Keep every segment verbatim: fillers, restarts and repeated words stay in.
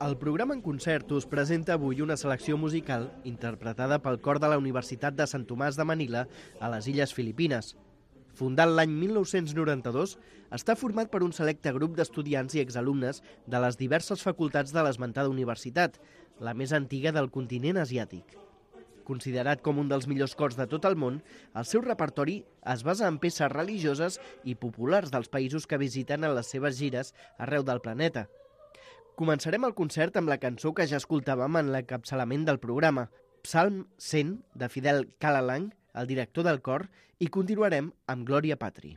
El programa en concert us presenta avui una selecció musical interpretada pel cor de la Universitat de Sant Tomàs de Manila a les Illes Filipines. Fundat l'any mil nou-cents noranta-dos, està format per un selecte grup d'estudiants i exalumnes de les diverses facultats de l'esmentada universitat, la més antiga del continent asiàtic. Considerat com un dels millors cors de tot el món, el seu repertori es basa en peces religioses i populars dels països que visiten en les seves gires arreu del planeta. Començarem el concert amb la cançó que ja escoltàvem en l'encapçalament del programa, Psalm cent, de Fidel Calalang, el director del cor, i continuarem amb Gloria Patri.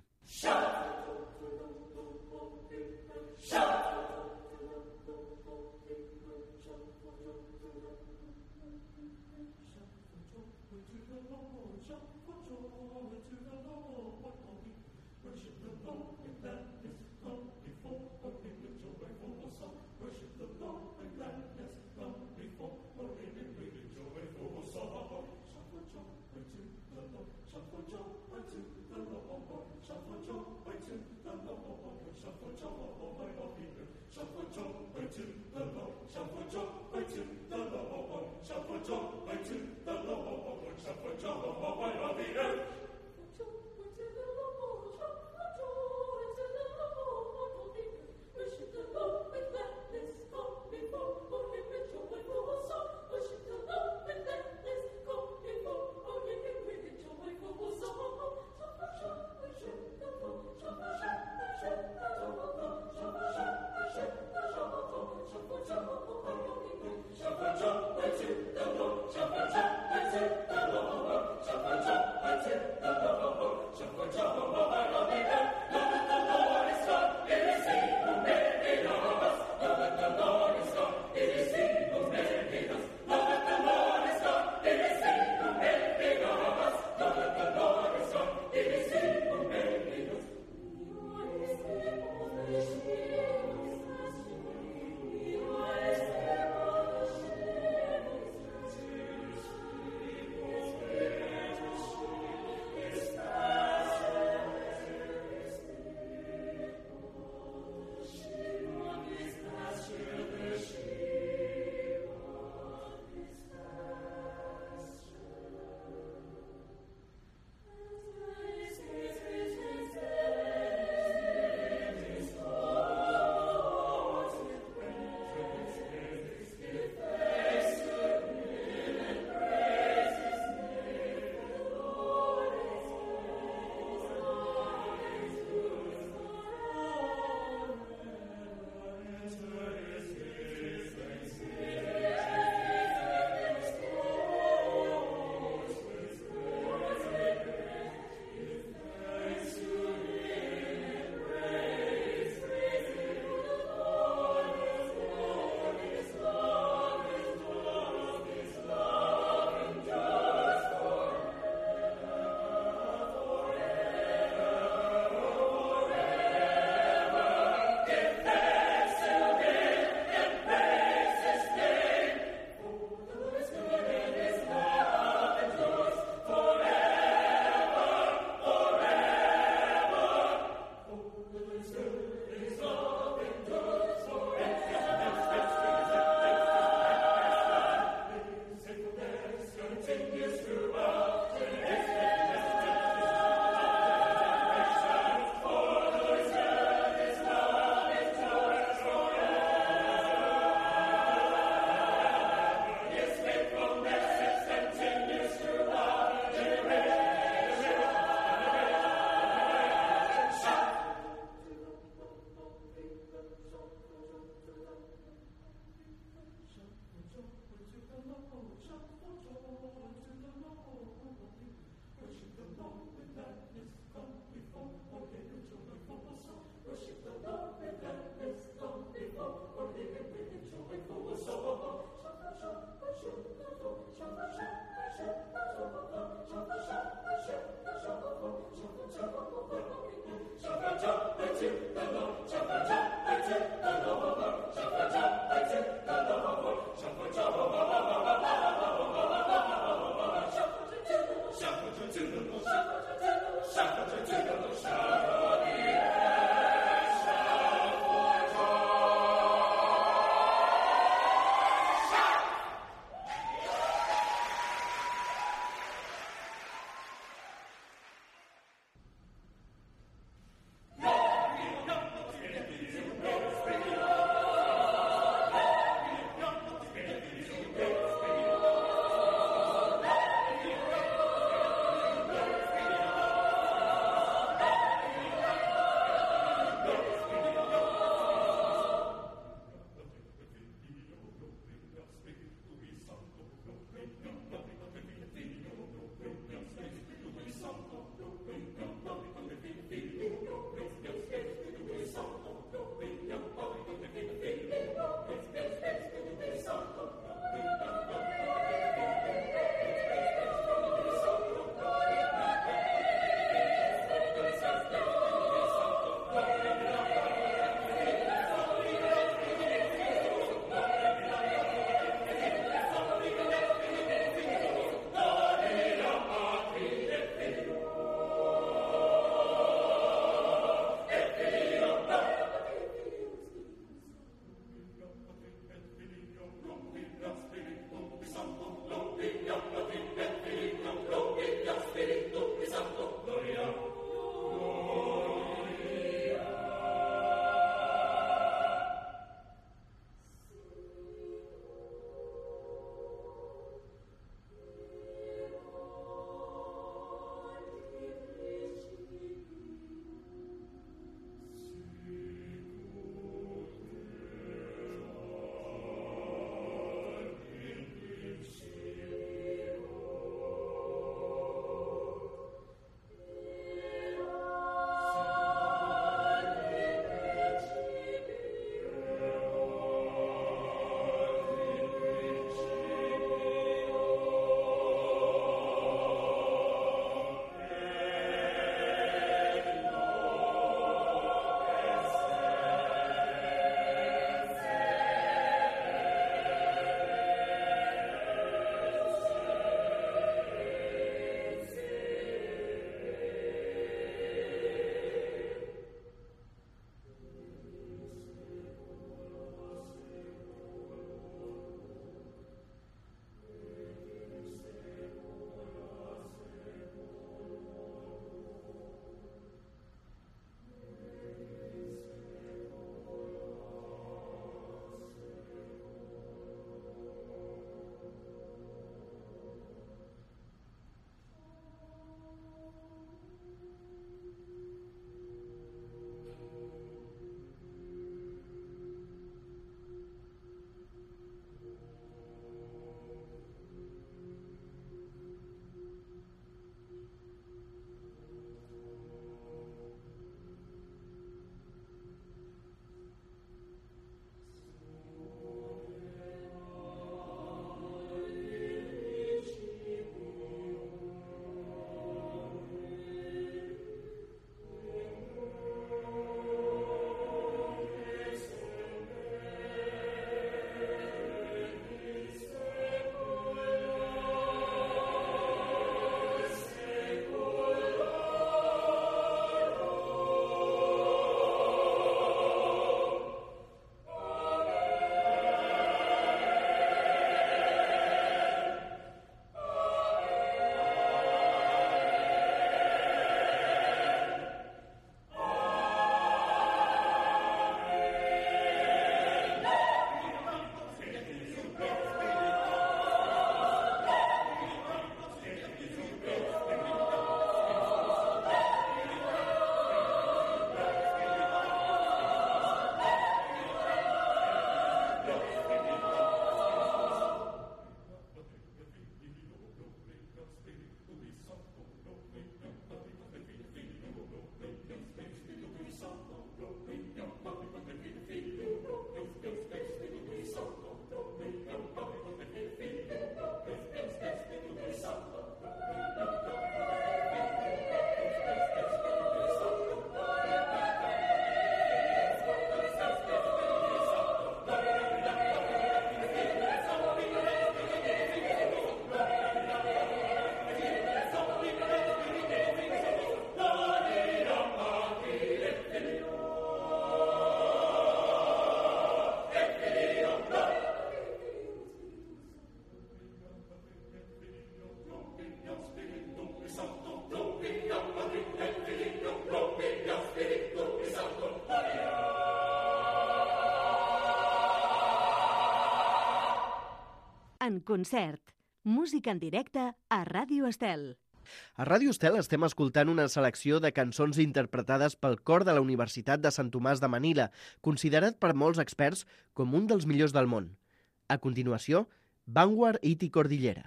en concert. Música en directe a Ràdio Estel. A Ràdio Estel estem escoltant una selecció de cançons interpretades pel cor de la Universitat de Sant Tomàs de Manila, considerat per molts experts com un dels millors del món. A continuació, Vanguard Iti Cordillera.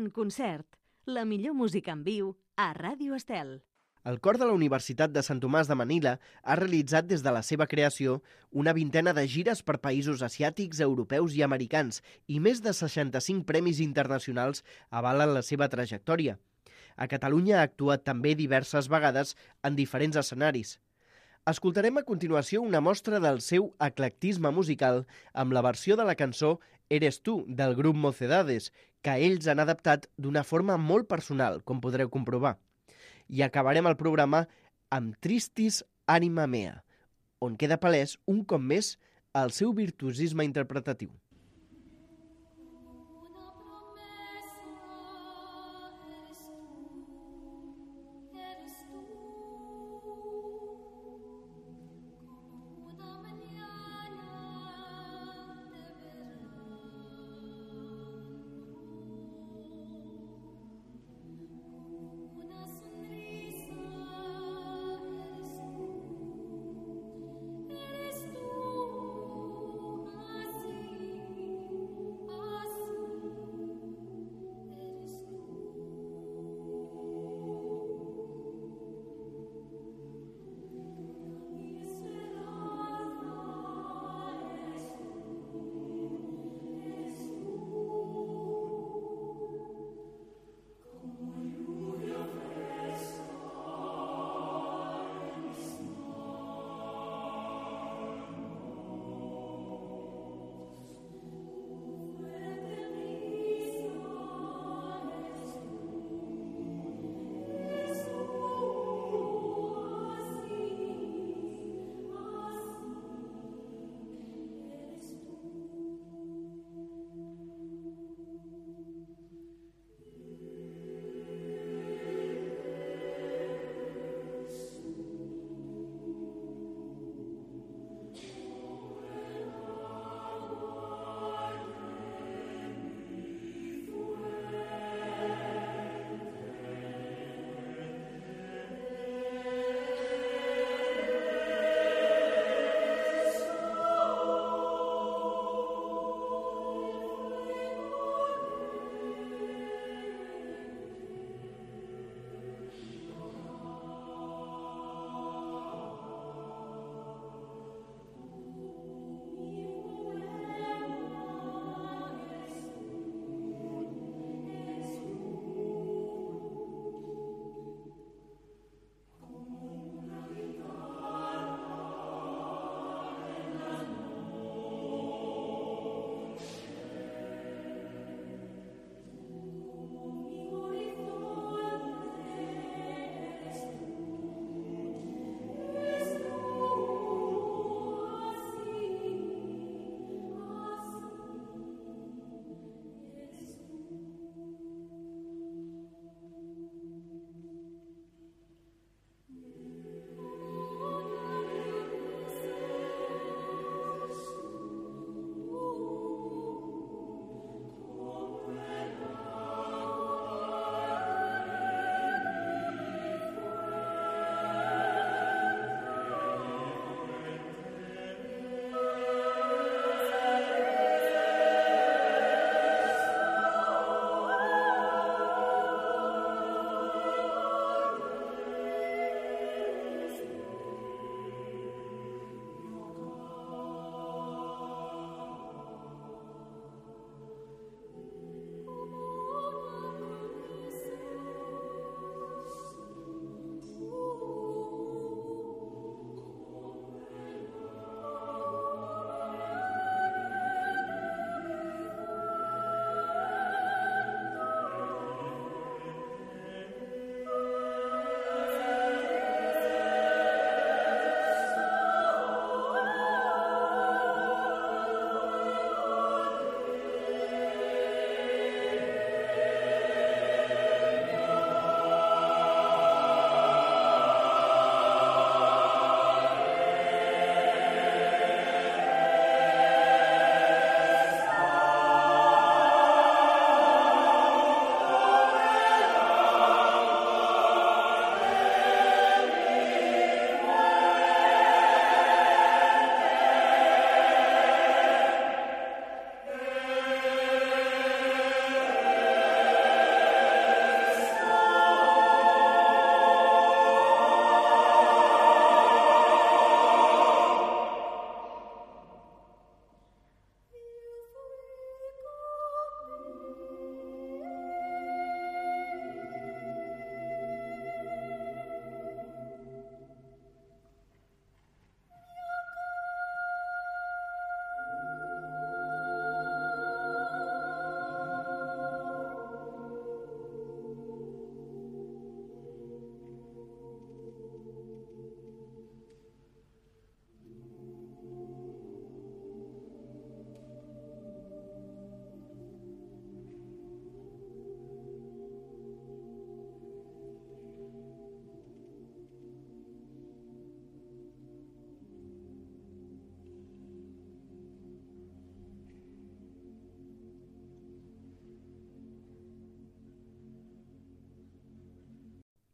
En concert, la millor música en viu a Ràdio Estel. El Cor de la Universitat de Sant Tomàs de Manila ha realitzat des de la seva creació una vintena de gires per països asiàtics, europeus i americans i més de seixanta-cinc premis internacionals avalen la seva trajectòria. A Catalunya ha actuat també diverses vegades en diferents escenaris. Escoltarem a continuació una mostra del seu eclectisme musical amb la versió de la cançó Eres tu, del grup Mocedades, que ells han adaptat d'una forma molt personal, com podreu comprovar. I acabarem el programa amb Tristis Anima Mea, on queda palès un cop més el seu virtuosisme interpretatiu.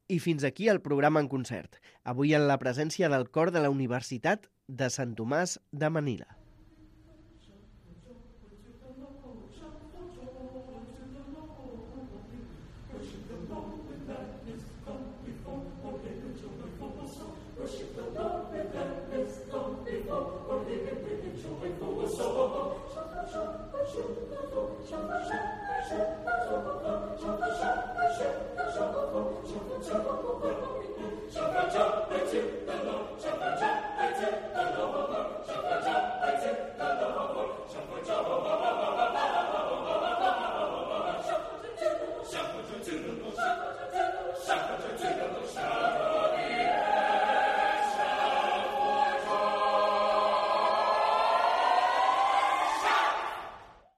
I fins aquí el programa en concert, avui en la presència del cor de la Universitat de Sant Tomàs de Manila.